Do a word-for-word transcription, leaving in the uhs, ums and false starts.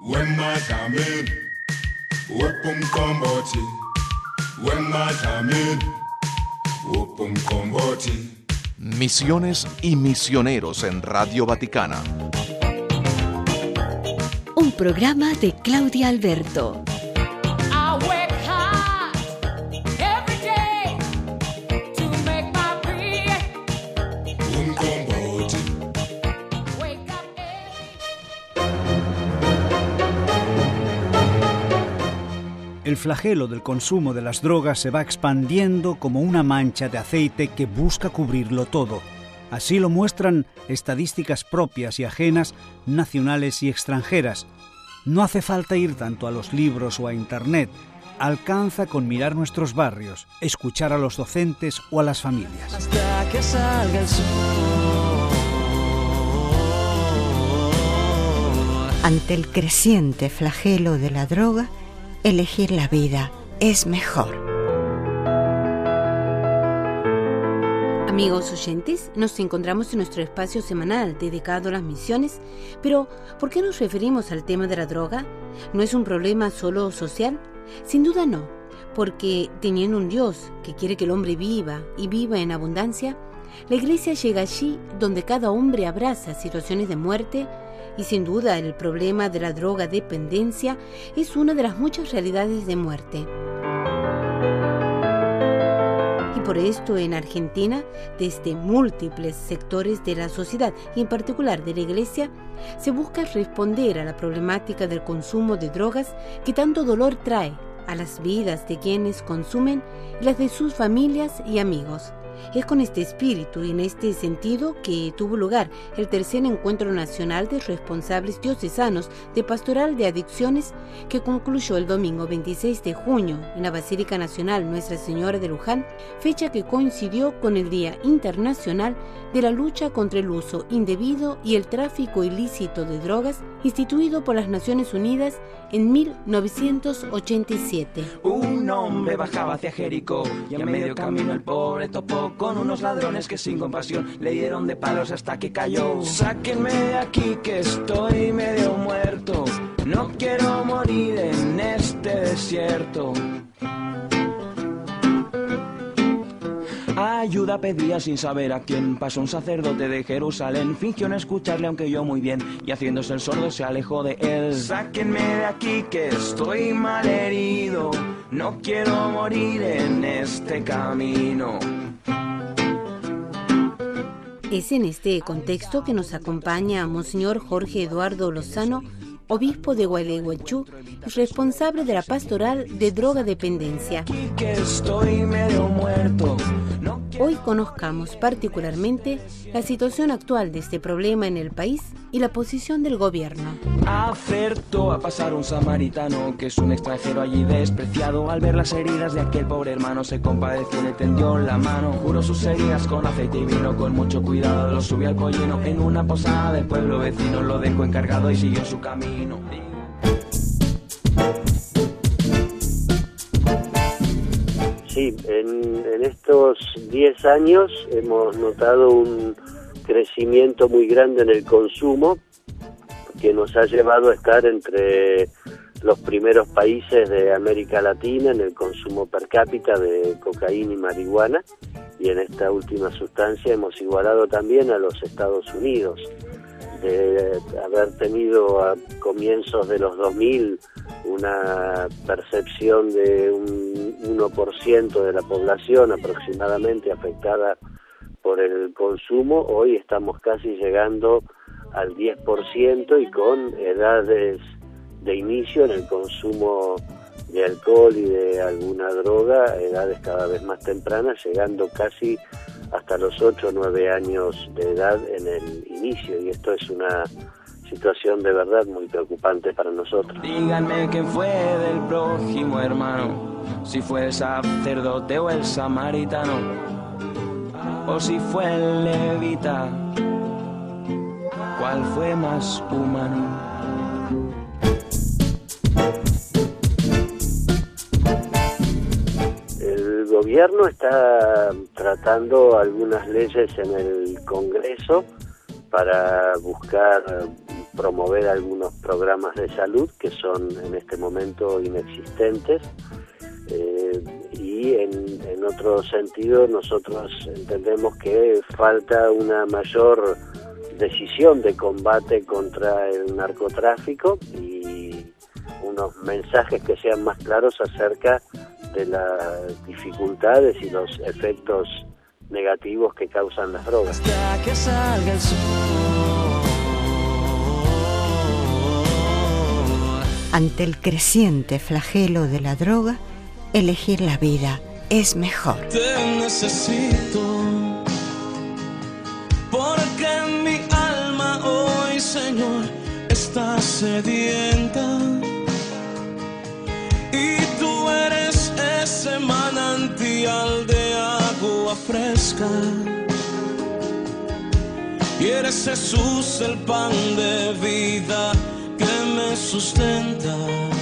Misiones y misioneros en Radio Vaticana. Un programa de Claudia Alberto. El flagelo del consumo de las drogas se va expandiendo como una mancha de aceite que busca cubrirlo todo. Así lo muestran estadísticas propias y ajenas, nacionales y extranjeras. No hace falta ir tanto a los libros o a Internet. Alcanza con mirar nuestros barrios, escuchar a los docentes o a las familias. Hasta que salga el sol. Ante el creciente flagelo de la droga, elegir la vida es mejor. Amigos oyentes, nos encontramos en nuestro espacio semanal dedicado a las misiones, pero ¿por qué nos referimos al tema de la droga? ¿No es un problema solo social? Sin duda no, porque teniendo un Dios que quiere que el hombre viva y viva en abundancia, la Iglesia llega allí donde cada hombre abraza situaciones de muerte. Y sin duda el problema de la drogadependencia es una de las muchas realidades de muerte. Y por esto en Argentina, desde múltiples sectores de la sociedad y en particular de la Iglesia, se busca responder a la problemática del consumo de drogas que tanto dolor trae a las vidas de quienes consumen y las de sus familias y amigos. Es con este espíritu y en este sentido que tuvo lugar el tercer encuentro nacional de responsables diocesanos de pastoral de adicciones que concluyó el domingo veintiséis de junio en la Basílica Nacional Nuestra Señora de Luján, fecha que coincidió con el Día Internacional de la Lucha contra el Uso Indebido y el Tráfico Ilícito de Drogas, instituido por las Naciones Unidas en mil novecientos ochenta y siete. Un hombre bajaba hacia Jericó y a medio camino el pobre topó con unos ladrones que sin compasión le dieron de palos hasta que cayó. Sáquenme de aquí que estoy medio muerto, no quiero morir en este desierto. Ayuda pedía sin saber a quién. Pasó un sacerdote de Jerusalén, fingió no escucharle aunque oyó muy bien, y haciéndose el sordo se alejó de él. Sáquenme de aquí que estoy mal herido, no quiero morir en este camino. Es en este contexto que nos acompaña Monseñor Jorge Eduardo Lozano, obispo de Gualeguaychú y responsable de la pastoral de drogadependencia. Hoy conozcamos particularmente la situación actual de este problema en el país y la posición del gobierno. Acertó a pasar un samaritano, que es un extranjero allí despreciado. Al ver las heridas de aquel pobre hermano, se compadeció y le tendió la mano. Curó sus heridas con aceite y vino, con mucho cuidado lo subió al pollino. En una posada del pueblo vecino lo dejó encargado y siguió su camino. Sí, en, en estos diez años hemos notado un crecimiento muy grande en el consumo que nos ha llevado a estar entre los primeros países de América Latina en el consumo per cápita de cocaína y marihuana, y en esta última sustancia hemos igualado también a los Estados Unidos. De haber tenido a comienzos de los dos mil una percepción de un uno por ciento de la población aproximadamente afectada por el consumo, hoy estamos casi llegando al diez por ciento y con edades de inicio en el consumo de alcohol y de alguna droga, edades cada vez más tempranas, llegando casi hasta los ocho o nueve años de edad en el inicio, y esto es una situación de verdad muy preocupante para nosotros. Díganme quién fue del prójimo hermano, si fue el sacerdote o el samaritano, o si fue el levita, ¿cuál fue más humano? El gobierno está tratando algunas leyes en el Congreso para buscar promover algunos programas de salud que son en este momento inexistentes. Eh, y en, en otro sentido nosotros entendemos que falta una mayor decisión de combate contra el narcotráfico y unos mensajes que sean más claros acerca de las dificultades y los efectos negativos que causan las drogas. Hasta que salga el sol. Ante el creciente flagelo de la droga, elegir la vida es mejor. Te necesito, porque mi alma hoy, Señor, está sedienta. Y tú eres ese manantial de agua fresca. Y eres Jesús el pan de vida que me sustenta.